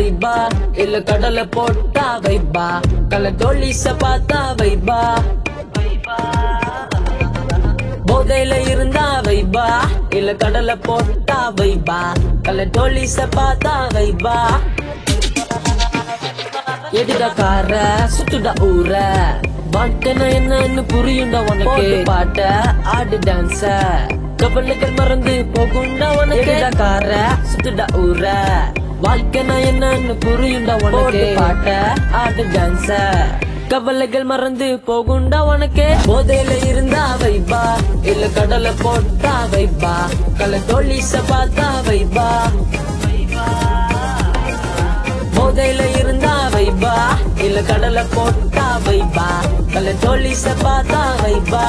வைபா இல்ல கடலை போட்டா வைபா கலர் டோலிஸ பார்த்தா வைபா போதையில இருந்தா வைபா இல்ல கடலை போட்டா வைபா கலர் டோலிஸ பார்த்தா வைபா எதுடா கார சுத்துடா ஊர வாழ்க்கைனா என்னன்னு புரியுண்டா உனக்கு பாட்ட ஆடு டான்ஸ கவலைகள் மறந்து போகுண்டா உனக்கு கார சுத்துடா ஊர வாழ்க்கைனா என்னன்னு புரியுண்டா உனக்கு பாட்ட ஆடு டான்ஸ கவலைகள் மறந்து போகுண்டா உனக்கு போதையில இருந்தா வைபா இல்ல கடலை போட்டா வைபா கலர் டோலிஸ பார்த்தா வைபா போதையில இருந்தா வைபா இல்ல கடலை போட்டா வைபா கலர் டோலிஸ பார்த்தா வைபா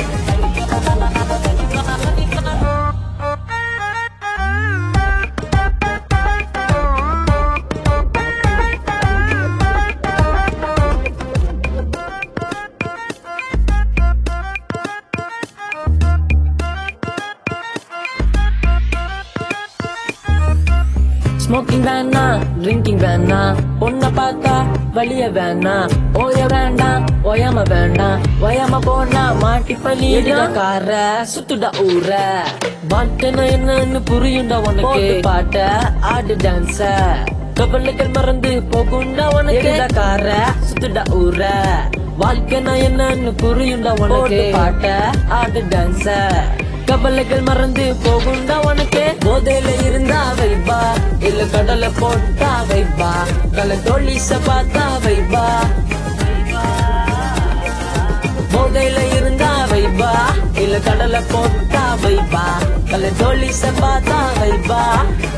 ஸ்மோக்கிங் வேணா ட்ரிங்கிங் வேணா பொண்ண பார்த்தா வலிய வேணா ஓய வேண்டாம் ஒயாம வேண்டாம் ஒயாம போனா மாட்டி பழியா கார சுத்துடா ஊர வாழ்க்கைனா என்னன்னு புரியுண்டா உனக்கு பாட்ட ஆடு டான்ஸ கவலைகள் மறந்து போகுண்டா உனக்கு கார சுத்துடா ஊர வாழ்க்கைனா என்னன்னு புரியுண்டா உனக்கு பாட்ட ஆடு டான்ஸ கவலைகள் மறந்து போகுண்டா உனக்கு போதையில இருந்தா வைபா இல்ல கடலை போட்டா வைபா கலர் டோலிஸ பார்த்தா வைபா போதையில இருந்தா வைபா இல்ல கடலை போட்டா வைபா கலர் டோலிஸ பார்த்தா வைபா